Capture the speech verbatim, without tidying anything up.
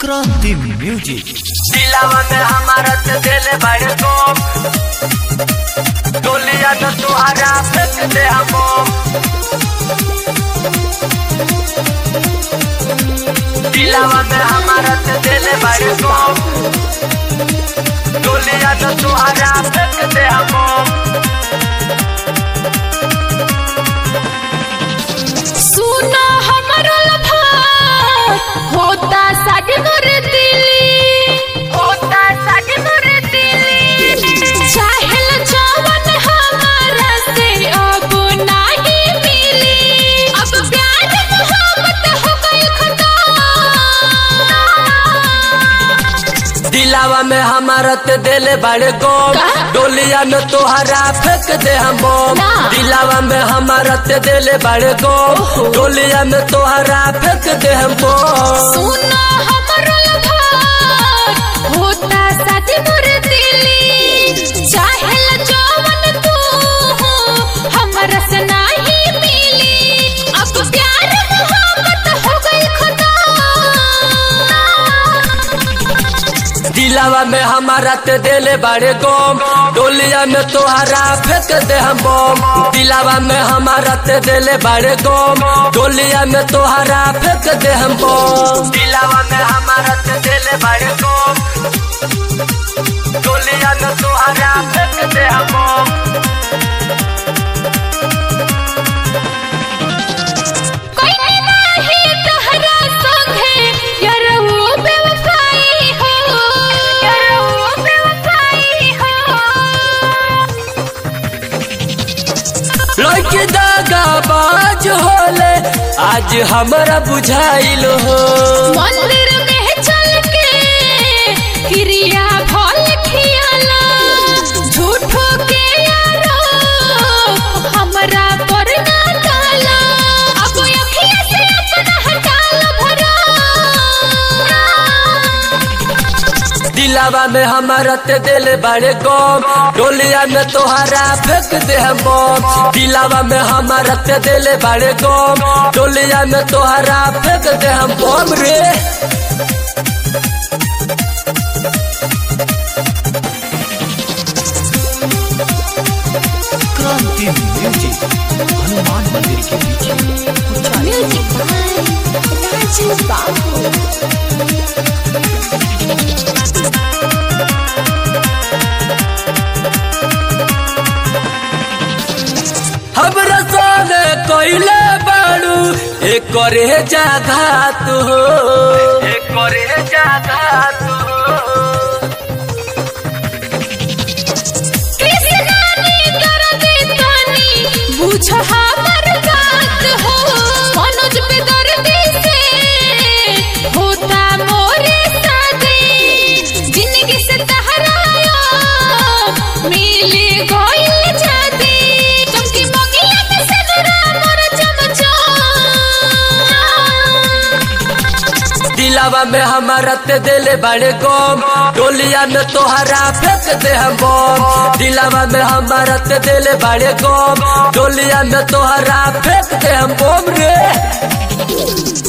क्रांति म्यूजिक दिलावा में हमारा ते दिल बड़े को डोलिया तो तुहारा फेंक दे हमो दिलावा में हमारा ते दिल बड़े को डोलिया तो तुहारा फेंक दे हमो सुना हमारा लफा होता सागे मोर दिली होता सागे मोर दिली चाहेल जवन हमारा से अब नहीं मिली अब प्यार मोहब्बत हो गई खता दिलावा में हमारा ते दिल बड़े को डोलिया में तुहारा फेंक दे हमो दिलावा में हमारा ते दिल बड़े को डोलिया में तुहारा फेंक दे हमो सुना हमारा लफा होता सागे मोर दिली चाहेल जवन तू हमारा से नहीं मिली अब प्यार मोहब्बत हो गई खता दिलावा में हमारा ते दिल बड़े को डोलिया में तुहारा फेंक दे हमो दिलावा में हमारा ते दिल बड़े को डोलिया में तुहारा फेंक दे हमो दिलावा में हमारा ते दिल बड़े को डोलिया में तुहारा फेंक दे हमो कोई नहीं तहरा संगे यार वो बेवफाई हो यार वो बेवफाई हो लड़के दागा बाज होले आज हमारा बुझाइल हो मंदिर में चल के क्रिया भल खियाला झूठो के यारो हमरा पर ना डाला अब अखियाँ से अपना हटाल भरा दिलावा में हमारा ते दिल बड़े को डोलिया में तुहारा फेंक दे हमो दिलावा में हमारा ते दिल बड़े को डोलिया में तुहारा फेंक दे हमो रे क्रांति म्यूजिक हनुमान मंदिर के पीछे म्यूजिक बाय राजू बाबू हमरा साले कोइले बाड़ू एक करे जाघात हो एक करे जाघात हो कृष्णानी दर्द तानी बुझ हमर बात हो मनोज पे दर्द से होता मोरे शादी जिंदगी से तहराया मिले गइल जादी चमकी बगिया में सनरा मोर चमचा दिलावा में हमारा ते दिल बड़े को डोलिया में तुहारा फेंक दे हमो दिलावा में हमारा ते दिल बड़े को डोलिया में तुहारा फेंक दे हमो रे।